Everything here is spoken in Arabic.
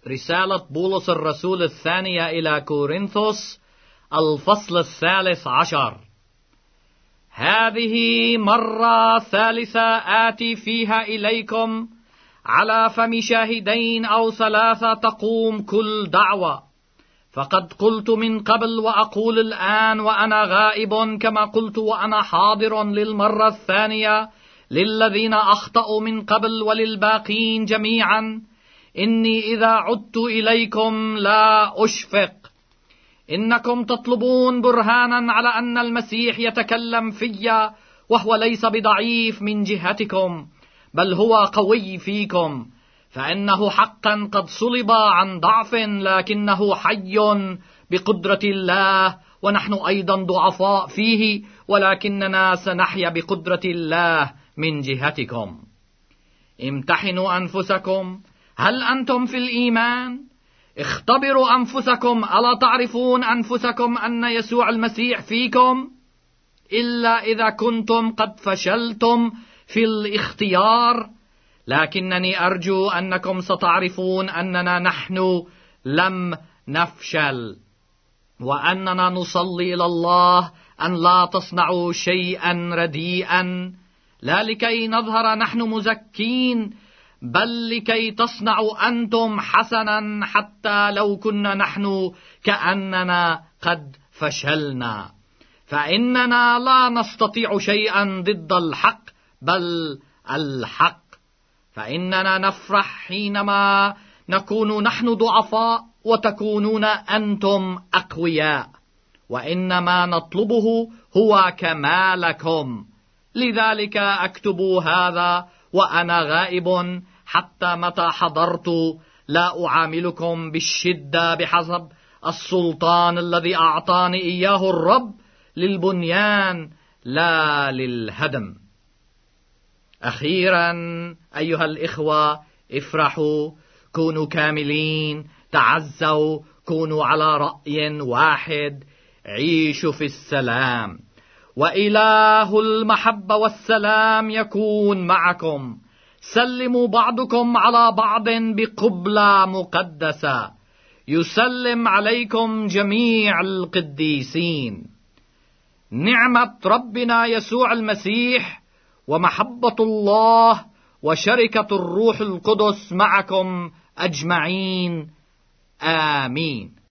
رسالة بولس الرسول الثانية إلى كورنثوس، الفصل 13. هذه مرة ثالثة آتي فيها إليكم على فم شاهدين أو ثلاثة تقوم كل دعوة. فقد قلت من قبل وأقول الآن وأنا غائب، كما قلت وأنا حاضر للمرة الثانية للذين أخطأوا من قبل وللباقين جميعا، إني إذا عدت إليكم لا أشفق. إنكم تطلبون برهانا على أن المسيح يتكلم في، وهو ليس بضعيف من جهتكم، بل هو قوي فيكم، فإنه حقا قد صلب عن ضعف، لكنه حي بقدرة الله، ونحن أيضا ضعفاء فيه، ولكننا سنحيا بقدرة الله من جهتكم. امتحنوا أنفسكم، هل أنتم في الإيمان؟ اختبروا أنفسكم، ألا تعرفون أنفسكم أن يسوع المسيح فيكم؟ إلا إذا كنتم قد فشلتم في الاختيار. لكنني أرجو أنكم ستعرفون أننا نحن لم نفشل، وأننا نصلي إلى الله أن لا تصنعوا شيئا رديئا، لا لكي نظهر نحن مزكين، بل لكي تصنعوا أنتم حسنا، حتى لو كنا نحن كأننا قد فشلنا، فإننا لا نستطيع شيئا ضد الحق، بل الحق. فإننا نفرح حينما نكون نحن ضعفاء وتكونون أنتم أقوياء، وإنما نطلبه هو كمالكم. لذلك أكتب هذا وأنا غائب، حتى متى حضرت لا أعاملكم بالشدة بحسب السلطان الذي أعطاني إياه الرب للبنيان لا للهدم. أخيرا أيها الإخوة، افرحوا، كونوا كاملين، تعزوا، كونوا على رأي واحد، عيشوا في السلام، وإله المحبة والسلام يكون معكم. سلموا بعضكم على بعض بقبلة مقدسة. يسلم عليكم جميع القديسين. نعمة ربنا يسوع المسيح ومحبة الله وشركة الروح القدس معكم أجمعين. آمين.